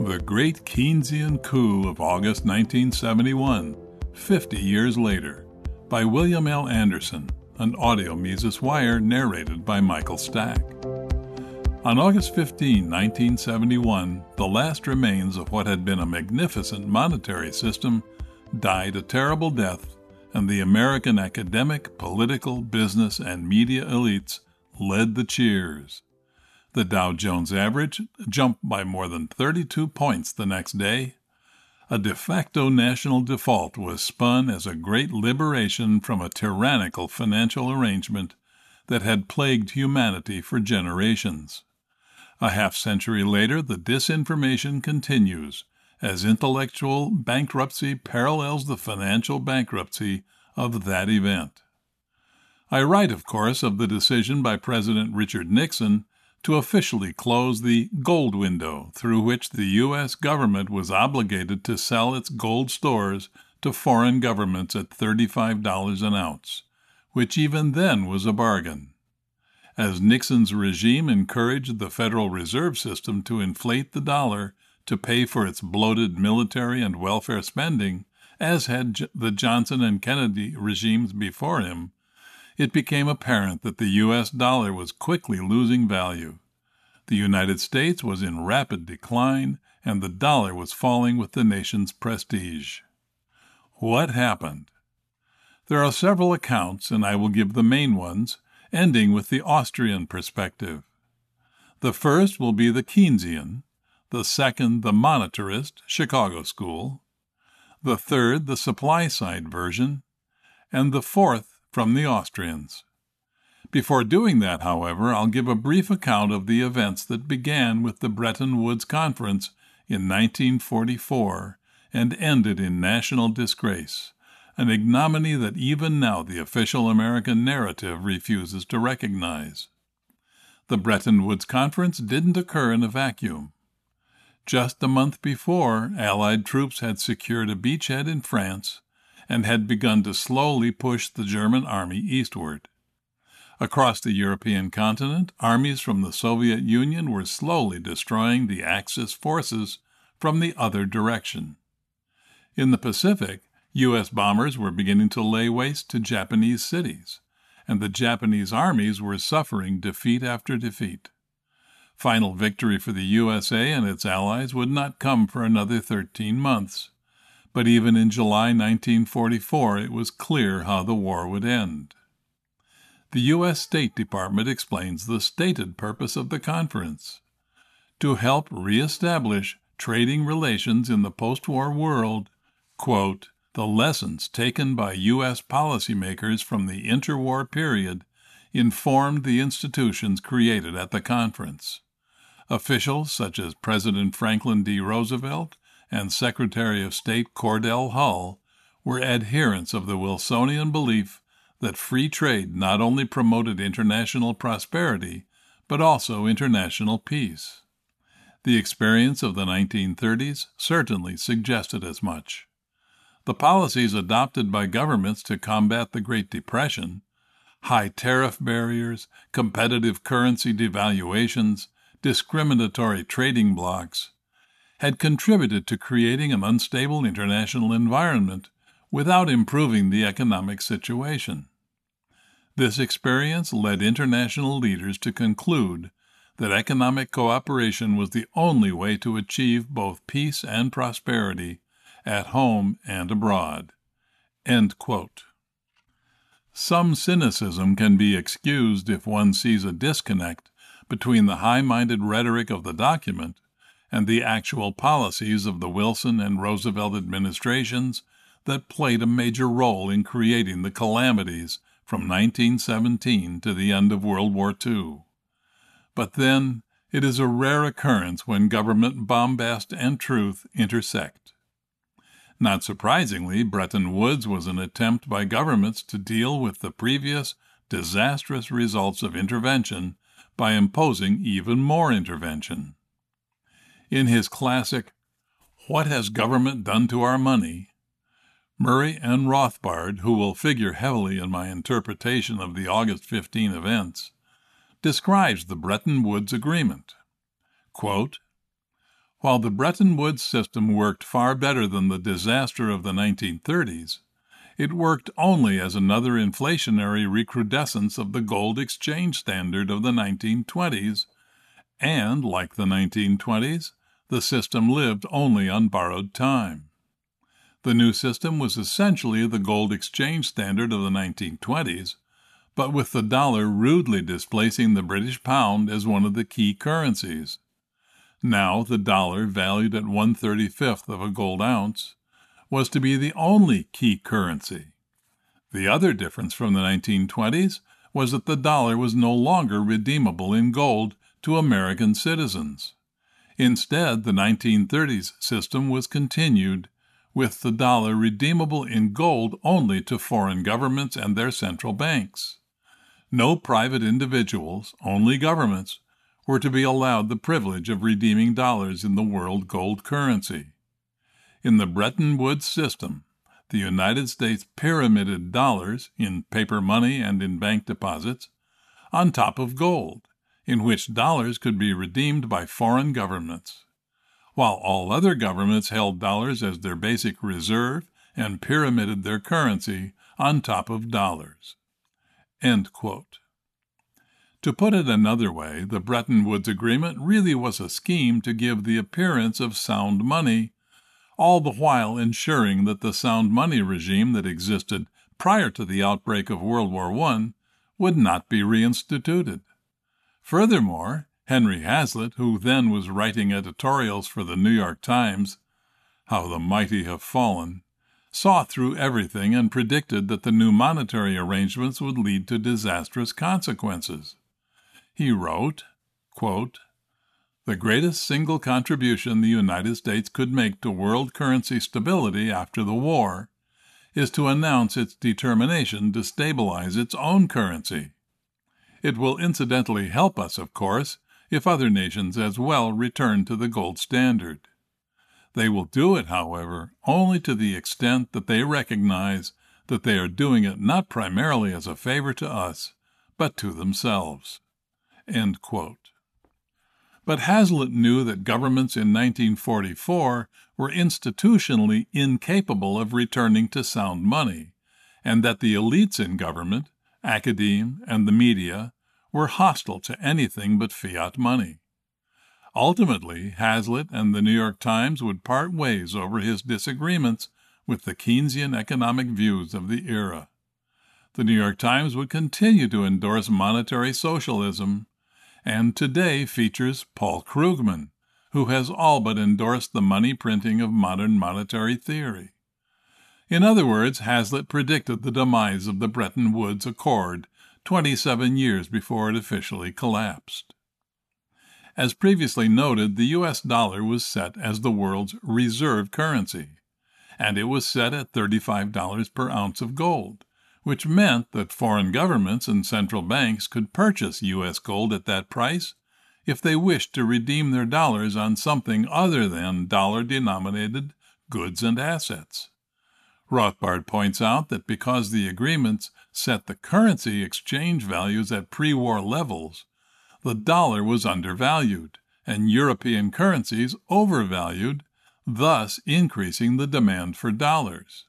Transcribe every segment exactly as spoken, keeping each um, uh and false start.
The Great Keynesian Coup of August nineteen seventy-one, fifty years later, by William L. Anderson, an audio Mises Wire narrated by Michael Stack. On August fifteenth, nineteen seventy-one, the last remains of what had been a magnificent monetary system died a terrible death, and the American academic, political, business, and media elites led the cheers. The Dow Jones average jumped by more than thirty-two points the next day. A de facto national default was spun as a great liberation from a tyrannical financial arrangement that had plagued humanity for generations. A half-century later, the disinformation continues as intellectual bankruptcy parallels the financial bankruptcy of that event. I write, of course, of the decision by President Richard Nixon to officially close the gold window through which the U S government was obligated to sell its gold stores to foreign governments at thirty-five dollars an ounce, which even then was a bargain. As Nixon's regime encouraged the Federal Reserve System to inflate the dollar to pay for its bloated military and welfare spending, as had the Johnson and Kennedy regimes before him, it became apparent that the U S dollar was quickly losing value. The United States was in rapid decline, and the dollar was falling with the nation's prestige. What happened? There are several accounts, and I will give the main ones, ending with the Austrian perspective. The first will be the Keynesian, the second the monetarist, Chicago School, the third the supply-side version, and the fourth from the Austrians. Before doing that, however, I'll give a brief account of the events that began with the Bretton Woods Conference in nineteen forty-four and ended in national disgrace, an ignominy that even now the official American narrative refuses to recognize. The Bretton Woods Conference didn't occur in a vacuum. Just a month before, Allied troops had secured a beachhead in France and had begun to slowly push the German army eastward. Across the European continent, armies from the Soviet Union were slowly destroying the Axis forces from the other direction. In the Pacific, U S bombers were beginning to lay waste to Japanese cities, and the Japanese armies were suffering defeat after defeat. Final victory for the U S A and its allies would not come for another thirteen months. But even in July nineteen forty-four, it was clear how the war would end. The U S State Department explains the stated purpose of the conference: to help reestablish trading relations in the post-war world, quote, the lessons taken by U S policymakers from the interwar period informed the institutions created at the conference. Officials such as President Franklin D. Roosevelt and Secretary of State Cordell Hull were adherents of the Wilsonian belief that free trade not only promoted international prosperity, but also international peace. The experience of the nineteen thirties certainly suggested as much. The policies adopted by governments to combat the Great Depression, high tariff barriers, competitive currency devaluations, discriminatory trading blocs, had contributed to creating an unstable international environment without improving the economic situation. This experience led international leaders to conclude that economic cooperation was the only way to achieve both peace and prosperity at home and abroad. End quote. Some cynicism can be excused if one sees a disconnect between the high-minded rhetoric of the document and the actual policies of the Wilson and Roosevelt administrations that played a major role in creating the calamities from nineteen seventeen to the end of World War Two. But then, it is a rare occurrence when government bombast and truth intersect. Not surprisingly, Bretton Woods was an attempt by governments to deal with the previous disastrous results of intervention by imposing even more intervention. In his classic, What Has Government Done to Our Money?, Murray N. Rothbard, who will figure heavily in my interpretation of the August fifteenth events, describes the Bretton Woods Agreement. Quote, While the Bretton Woods system worked far better than the disaster of the nineteen thirties, it worked only as another inflationary recrudescence of the gold exchange standard of the nineteen twenties, and, like the nineteen twenties, the system lived only on borrowed time. The new system was essentially the gold exchange standard of the nineteen twenties, but with the dollar rudely displacing the British pound as one of the key currencies. Now the dollar, valued at one thirty-fifth of a gold ounce, was to be the only key currency. The other difference from the nineteen twenties was that the dollar was no longer redeemable in gold to American citizens. Instead, the nineteen thirties system was continued, with the dollar redeemable in gold only to foreign governments and their central banks. No private individuals, only governments, were to be allowed the privilege of redeeming dollars in the world gold currency. In the Bretton Woods system, the United States pyramided dollars, in paper money and in bank deposits, on top of gold, in which dollars could be redeemed by foreign governments, while all other governments held dollars as their basic reserve and pyramided their currency on top of dollars. End quote. To put it another way, the Bretton Woods Agreement really was a scheme to give the appearance of sound money, all the while ensuring that the sound money regime that existed prior to the outbreak of World War One would not be reinstituted. Furthermore, Henry Hazlitt, who then was writing editorials for the New York Times, How the Mighty Have Fallen, saw through everything and predicted that the new monetary arrangements would lead to disastrous consequences. He wrote, quote, "The greatest single contribution the United States could make to world currency stability after the war is to announce its determination to stabilize its own currency. It will incidentally help us, of course, if other nations as well return to the gold standard. They will do it, however, only to the extent that they recognize that they are doing it not primarily as a favor to us, but to themselves." End quote. But Hazlitt knew that governments in nineteen forty-four were institutionally incapable of returning to sound money, and that the elites in government, academe, and the media were hostile to anything but fiat money. Ultimately, Hazlitt and the New York Times would part ways over his disagreements with the Keynesian economic views of the era. The New York Times would continue to endorse monetary socialism, and today features Paul Krugman, who has all but endorsed the money printing of modern monetary theory. In other words, Hazlitt predicted the demise of the Bretton Woods Accord twenty-seven years before it officially collapsed. As previously noted, the U S dollar was set as the world's reserve currency, and it was set at thirty-five dollars per ounce of gold, which meant that foreign governments and central banks could purchase U S gold at that price if they wished to redeem their dollars on something other than dollar-denominated goods and assets. Rothbard points out that because the agreements set the currency exchange values at pre-war levels, the dollar was undervalued and European currencies overvalued, thus increasing the demand for dollars.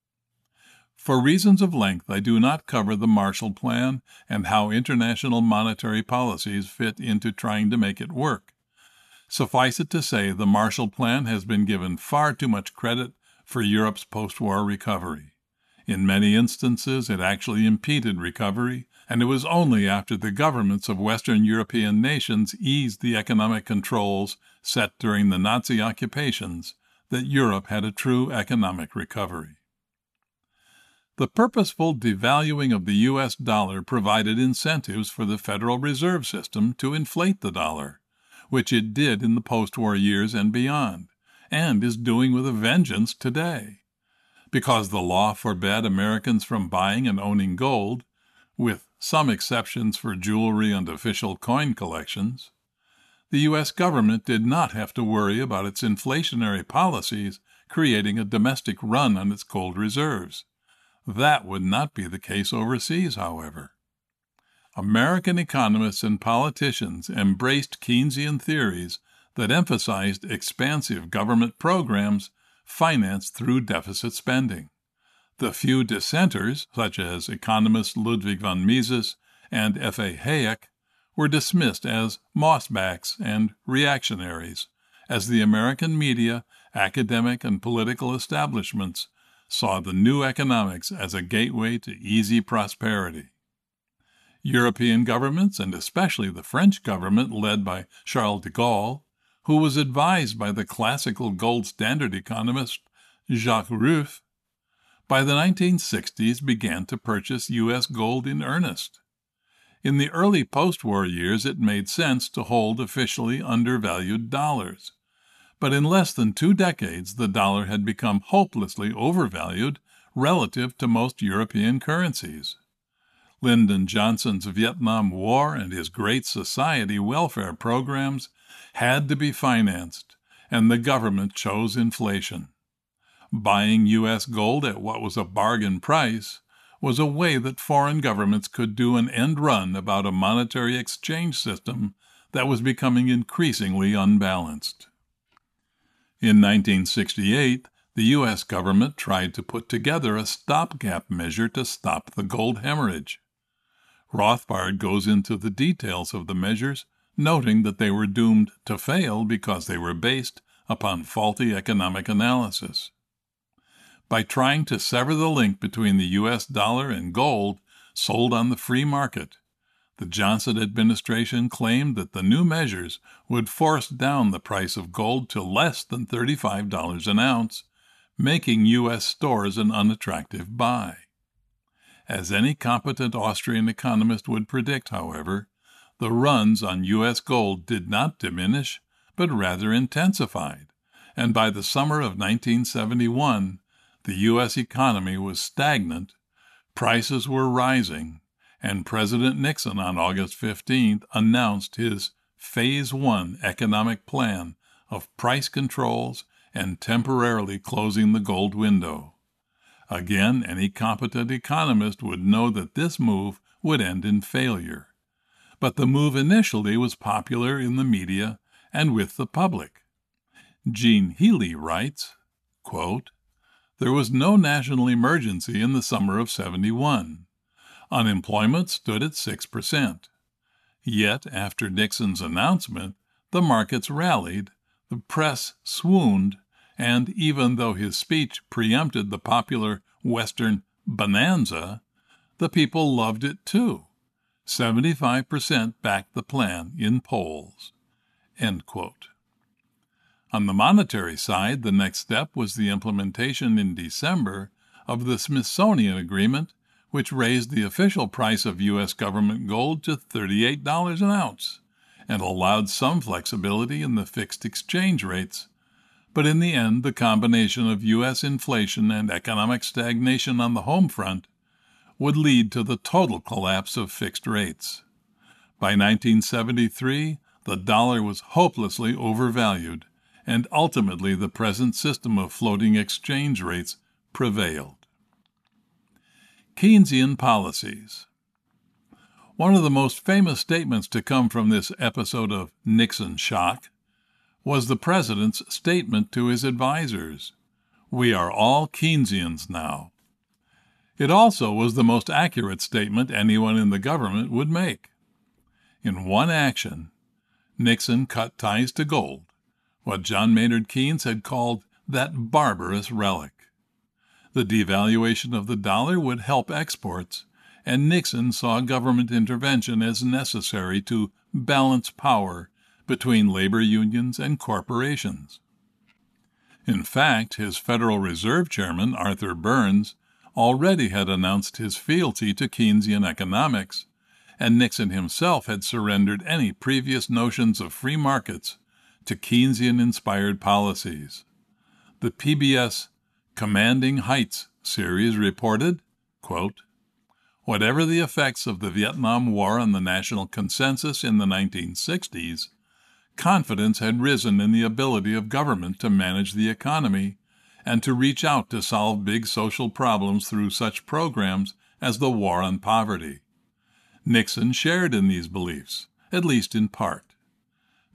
For reasons of length, I do not cover the Marshall Plan and how international monetary policies fit into trying to make it work. Suffice it to say, the Marshall Plan has been given far too much credit for Europe's post-war recovery. In many instances, it actually impeded recovery, and it was only after the governments of Western European nations eased the economic controls set during the Nazi occupations that Europe had a true economic recovery. The purposeful devaluing of the U S dollar provided incentives for the Federal Reserve System to inflate the dollar, which it did in the post-war years and beyond, and is doing with a vengeance today. Because the law forbade Americans from buying and owning gold, with some exceptions for jewelry and official coin collections, the U S government did not have to worry about its inflationary policies creating a domestic run on its gold reserves. That would not be the case overseas, however. American economists and politicians embraced Keynesian theories that emphasized expansive government programs financed through deficit spending. The few dissenters, such as economists Ludwig von Mises and F A Hayek, were dismissed as mossbacks and reactionaries, as the American media, academic, and political establishments saw the new economics as a gateway to easy prosperity. European governments, and especially the French government led by Charles de Gaulle, who was advised by the classical gold standard economist Jacques Rueff, by the nineteen sixties began to purchase U S gold in earnest. In the early post-war years, it made sense to hold officially undervalued dollars. But in less than two decades, the dollar had become hopelessly overvalued relative to most European currencies. Lyndon Johnson's Vietnam War and his Great Society welfare programs had to be financed, and the government chose inflation. Buying U S gold at what was a bargain price was a way that foreign governments could do an end run about a monetary exchange system that was becoming increasingly unbalanced. In nineteen sixty-eight, the U S government tried to put together a stopgap measure to stop the gold hemorrhage. Rothbard goes into the details of the measures, noting that they were doomed to fail because they were based upon faulty economic analysis. By trying to sever the link between the U S dollar and gold sold on the free market, the Johnson administration claimed that the new measures would force down the price of gold to less than thirty-five dollars an ounce, making U S stores an unattractive buy. As any competent Austrian economist would predict, however, the runs on U S gold did not diminish, but rather intensified, and by the summer of nineteen seventy-one, the U S economy was stagnant, prices were rising, and President Nixon on August fifteenth announced his Phase One economic plan of price controls and temporarily closing the gold window. Again, any competent economist would know that this move would end in failure. But the move initially was popular in the media and with the public. Gene Healy writes, quote, "There was no national emergency in the summer of seventy-one. Unemployment stood at six percent. Yet, after Nixon's announcement, the markets rallied, the press swooned, and even though his speech preempted the popular Western bonanza, the people loved it too. seventy-five percent backed the plan in polls." End quote. On the monetary side, the next step was the implementation in December of the Smithsonian Agreement, which raised the official price of U S government gold to thirty-eight dollars an ounce and allowed some flexibility in the fixed exchange rates. But in the end, the combination of U S inflation and economic stagnation on the home front would lead to the total collapse of fixed rates. By nineteen seventy-three, the dollar was hopelessly overvalued, and ultimately the present system of floating exchange rates prevailed. Keynesian policies. One of the most famous statements to come from this episode of Nixon shock was the president's statement to his advisers, "We are all Keynesians now." It also was the most accurate statement anyone in the government would make. In one action, Nixon cut ties to gold, what John Maynard Keynes had called that barbarous relic. The devaluation of the dollar would help exports, and Nixon saw government intervention as necessary to balance power between labor unions and corporations. In fact, his Federal Reserve Chairman, Arthur Burns, already had announced his fealty to Keynesian economics, and Nixon himself had surrendered any previous notions of free markets to Keynesian-inspired policies. The P B S Commanding Heights series reported, quote, "Whatever the effects of the Vietnam War on the national consensus in the nineteen sixties, confidence had risen in the ability of government to manage the economy and to reach out to solve big social problems through such programs as the War on Poverty. Nixon shared in these beliefs, at least in part.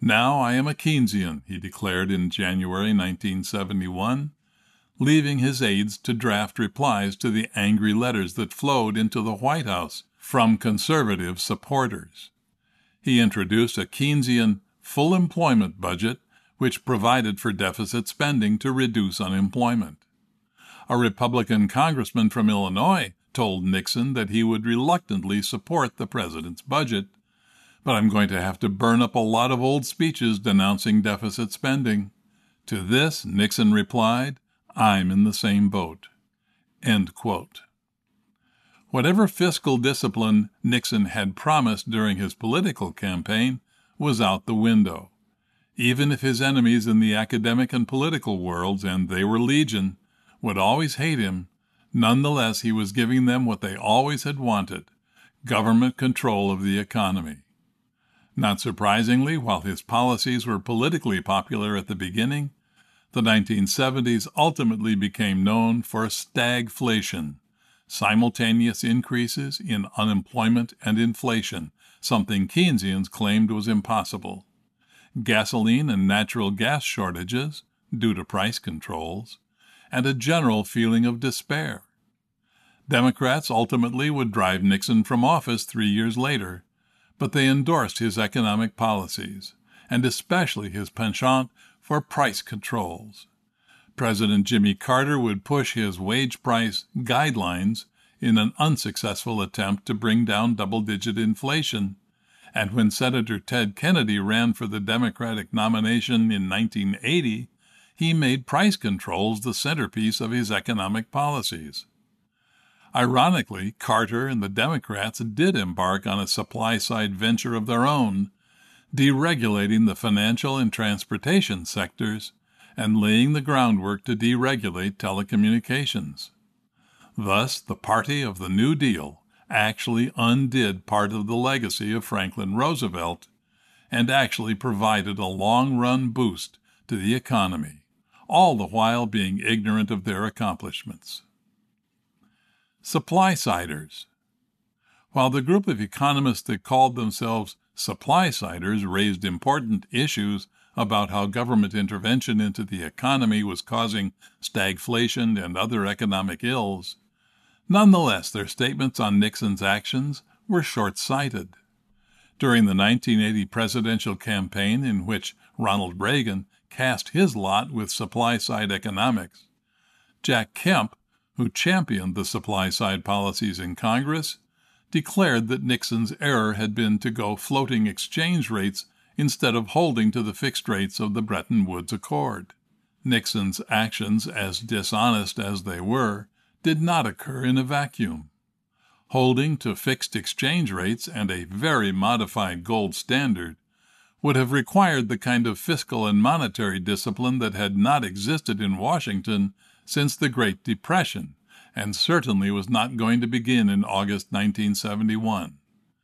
"Now I am a Keynesian," he declared in January nineteen seventy-one, leaving his aides to draft replies to the angry letters that flowed into the White House from conservative supporters. He introduced a Keynesian full employment budget which provided for deficit spending to reduce unemployment. A Republican congressman from Illinois told Nixon that he would reluctantly support the president's budget, "But I'm going to have to burn up a lot of old speeches denouncing deficit spending." To this, Nixon replied, "I'm in the same boat." End quote. Whatever fiscal discipline Nixon had promised during his political campaign was out the window. Even if his enemies in the academic and political worlds, and they were legion, would always hate him, nonetheless he was giving them what they always had wanted, government control of the economy. Not surprisingly, while his policies were politically popular at the beginning, the nineteen seventies ultimately became known for stagflation, simultaneous increases in unemployment and inflation, something Keynesians claimed was impossible, gasoline and natural gas shortages due to price controls, and a general feeling of despair. Democrats ultimately would drive Nixon from office three years later, but they endorsed his economic policies, and especially his penchant for price controls. President Jimmy Carter would push his wage price guidelines in an unsuccessful attempt to bring down double-digit inflation, and when Senator Ted Kennedy ran for the Democratic nomination in nineteen eighty, he made price controls the centerpiece of his economic policies. Ironically, Carter and the Democrats did embark on a supply-side venture of their own, deregulating the financial and transportation sectors and laying the groundwork to deregulate telecommunications. Thus, the party of the New Deal actually undid part of the legacy of Franklin Roosevelt and actually provided a long-run boost to the economy, all the while being ignorant of their accomplishments. Supply-siders. While the group of economists that called themselves supply-siders raised important issues about how government intervention into the economy was causing stagflation and other economic ills, nonetheless their statements on Nixon's actions were short-sighted. During the nineteen eighty presidential campaign, in which Ronald Reagan cast his lot with supply-side economics, Jack Kemp, who championed the supply-side policies in Congress, declared that Nixon's error had been to go floating exchange rates instead of holding to the fixed rates of the Bretton Woods Accord. Nixon's actions, as dishonest as they were, did not occur in a vacuum. Holding to fixed exchange rates and a very modified gold standard would have required the kind of fiscal and monetary discipline that had not existed in Washington since the Great Depression, and certainly was not going to begin in August nineteen seventy-one.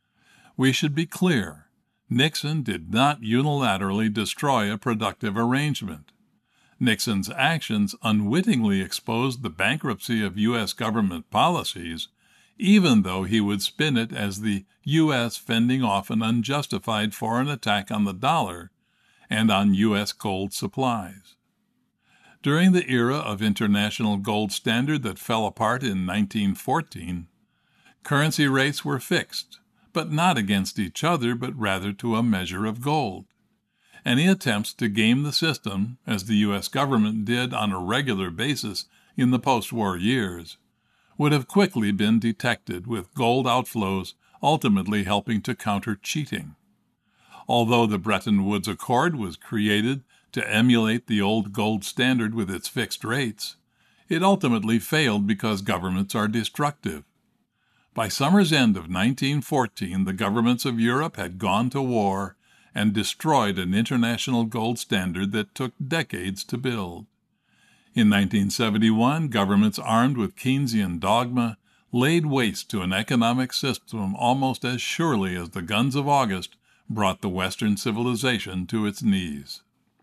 We should be clear. Nixon did not unilaterally destroy a productive arrangement. Nixon's actions unwittingly exposed the bankruptcy of U S government policies, even though he would spin it as the U S fending off an unjustified foreign attack on the dollar and on U S gold supplies. During the era of international gold standard that fell apart in nineteen fourteen, currency rates were fixed, but not against each other, but rather to a measure of gold. Any attempts to game the system, as the U S government did on a regular basis in the post-war years, would have quickly been detected, with gold outflows ultimately helping to counter cheating. Although the Bretton Woods Accord was created to emulate the old gold standard with its fixed rates, it ultimately failed because governments are destructive. By summer's end of nineteen fourteen, the governments of Europe had gone to war and destroyed an international gold standard that took decades to build. In nineteen seventy-one, governments armed with Keynesian dogma laid waste to an economic system almost as surely as the guns of August brought the Western civilization to its knees.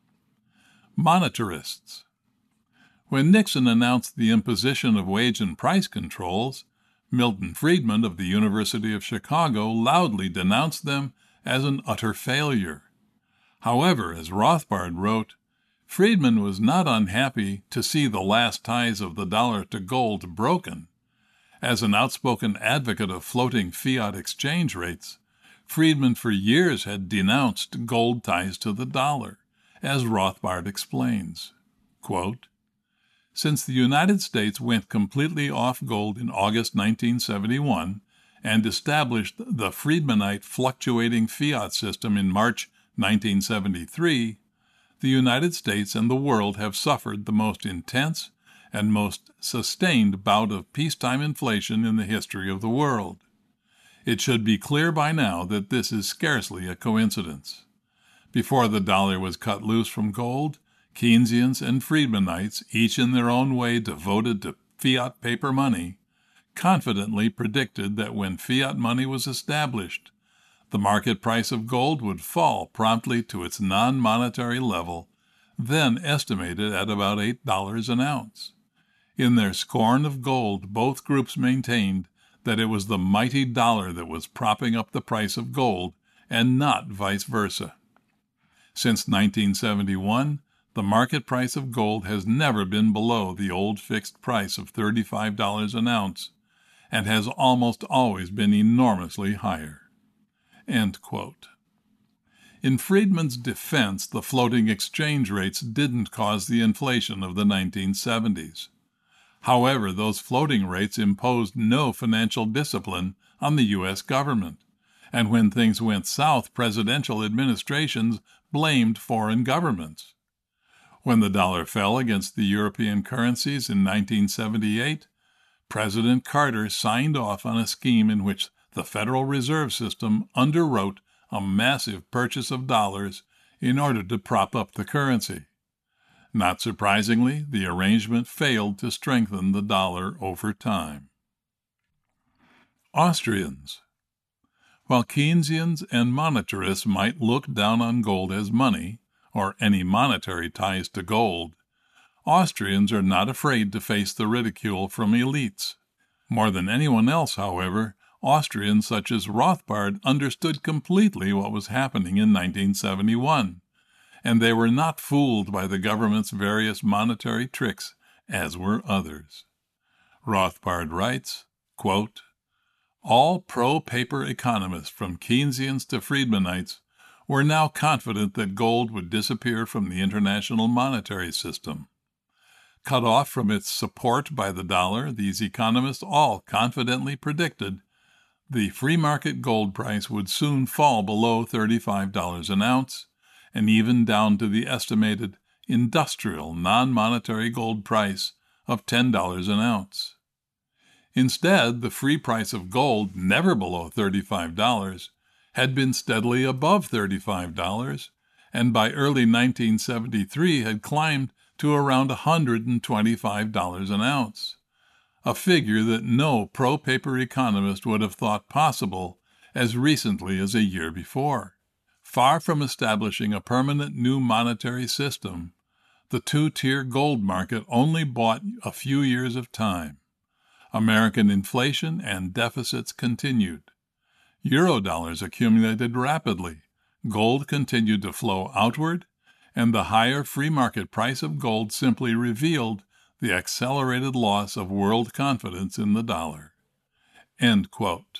Monetarists. When Nixon announced the imposition of wage and price controls, Milton Friedman of the University of Chicago loudly denounced them as an utter failure. However, as Rothbard wrote, Friedman was not unhappy to see the last ties of the dollar to gold broken. As an outspoken advocate of floating fiat exchange rates, Friedman for years had denounced gold ties to the dollar, as Rothbard explains. Quote, "Since the United States went completely off gold in August nineteen seventy-one and established the Friedmanite fluctuating fiat system in March nineteen seventy-three, the United States and the world have suffered the most intense and most sustained bout of peacetime inflation in the history of the world. It should be clear by now that this is scarcely a coincidence. Before the dollar was cut loose from gold, Keynesians and Friedmanites, each in their own way devoted to fiat paper money, confidently predicted that when fiat money was established, the market price of gold would fall promptly to its non-monetary level, then estimated at about eight dollars an ounce. In their scorn of gold, both groups maintained that it was the mighty dollar that was propping up the price of gold, and not vice versa. Since nineteen seventy-one, the market price of gold has never been below the old fixed price of thirty-five dollars an ounce, and has almost always been enormously higher." End quote. In Friedman's defense, the floating exchange rates didn't cause the inflation of the nineteen seventies. However, those floating rates imposed no financial discipline on the U S government, and when things went south, presidential administrations blamed foreign governments. When the dollar fell against the European currencies in nineteen seventy-eight, President Carter signed off on a scheme in which the Federal Reserve System underwrote a massive purchase of dollars in order to prop up the currency. Not surprisingly, the arrangement failed to strengthen the dollar over time. Austrians. While Keynesians and monetarists might look down on gold as money, or any monetary ties to gold, Austrians are not afraid to face the ridicule from elites. More than anyone else, however, Austrians such as Rothbard understood completely what was happening in nineteen seventy-one, and they were not fooled by the government's various monetary tricks, as were others. Rothbard writes, quote, "All pro-paper economists, from Keynesians to Friedmanites, were now confident that gold would disappear from the international monetary system. Cut off from its support by the dollar, these economists all confidently predicted the free market gold price would soon fall below thirty-five dollars an ounce, and even down to the estimated industrial non-monetary gold price of ten dollars an ounce. Instead, the free price of gold, never below thirty-five dollars, had been steadily above thirty-five dollars, and by early nineteen seventy-three had climbed to around one hundred twenty-five dollars an ounce, a figure that no pro-paper economist would have thought possible as recently as a year before. Far from establishing a permanent new monetary system, the two-tier gold market only bought a few years of time. American inflation and deficits continued. Eurodollars accumulated rapidly, gold continued to flow outward, and the higher free market price of gold simply revealed the accelerated loss of world confidence in the dollar." End quote.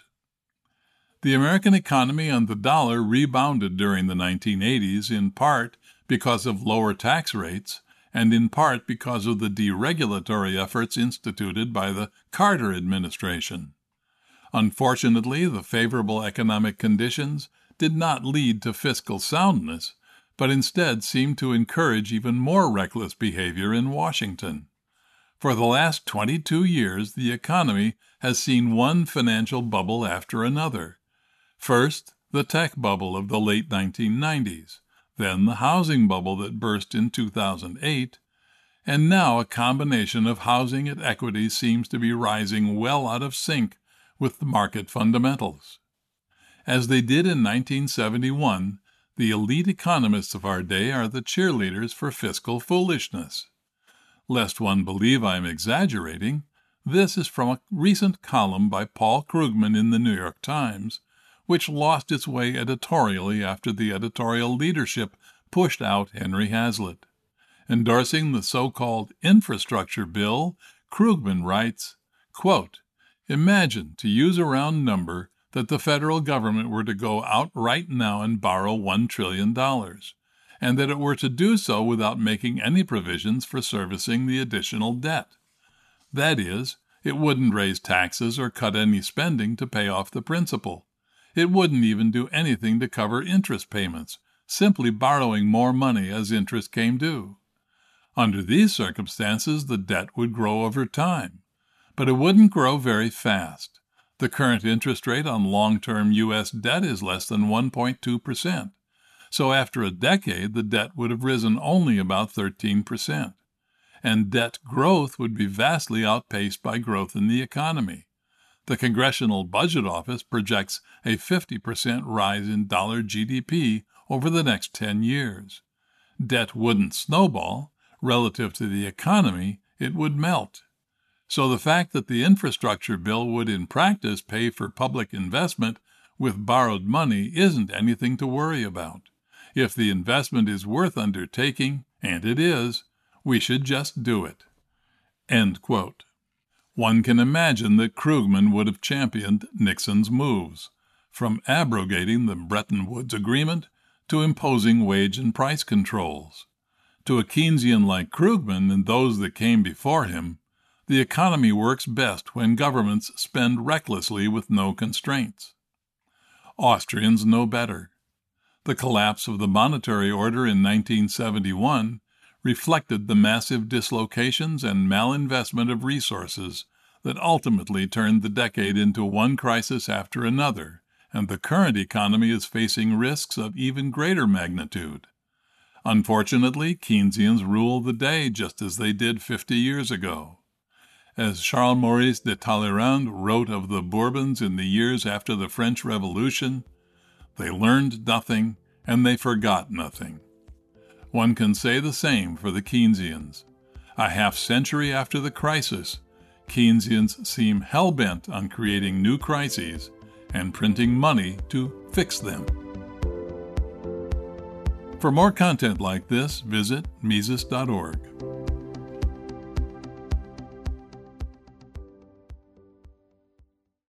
The American economy and the dollar rebounded during the nineteen eighties, in part because of lower tax rates, and in part because of the deregulatory efforts instituted by the Carter administration. Unfortunately, the favorable economic conditions did not lead to fiscal soundness, but instead seemed to encourage even more reckless behavior in Washington. For the last twenty-two years, the economy has seen one financial bubble after another. First, the tech bubble of the late nineteen nineties, then the housing bubble that burst in two thousand eight, and now a combination of housing and equities seems to be rising well out of sync with the market fundamentals. As they did in nineteen seventy-one, the elite economists of our day are the cheerleaders for fiscal foolishness. Lest one believe I am exaggerating, this is from a recent column by Paul Krugman in the New York Times, which lost its way editorially after the editorial leadership pushed out Henry Hazlitt. Endorsing the so-called infrastructure bill, Krugman writes, quote, "Imagine, to use a round number, that the federal government were to go out right now and borrow one trillion dollars, and that it were to do so without making any provisions for servicing the additional debt. That is, it wouldn't raise taxes or cut any spending to pay off the principal. It wouldn't even do anything to cover interest payments, simply borrowing more money as interest came due. Under these circumstances, the debt would grow over time, but it wouldn't grow very fast. The current interest rate on long-term U S debt is less than one point two percent, so after a decade the debt would have risen only about thirteen percent, and debt growth would be vastly outpaced by growth in the economy. The Congressional Budget Office projects a fifty percent rise in dollar G D P over the next ten years. Debt wouldn't snowball. Relative to the economy, it would melt. So the fact that the infrastructure bill would in practice pay for public investment with borrowed money isn't anything to worry about. If the investment is worth undertaking, and it is, we should just do it." End quote. One can imagine that Krugman would have championed Nixon's moves, from abrogating the Bretton Woods Agreement to imposing wage and price controls. To a Keynesian like Krugman and those that came before him, the economy works best when governments spend recklessly with no constraints. Austrians know better. The collapse of the monetary order in nineteen seventy-one reflected the massive dislocations and malinvestment of resources that ultimately turned the decade into one crisis after another, and the current economy is facing risks of even greater magnitude. Unfortunately, Keynesians rule the day just as they did fifty years ago. As Charles Maurice de Talleyrand wrote of the Bourbons in the years after the French Revolution, they learned nothing and they forgot nothing. One can say the same for the Keynesians. A half-century after the crisis, Keynesians seem hell-bent on creating new crises and printing money to fix them. For more content like this, visit Mises dot org.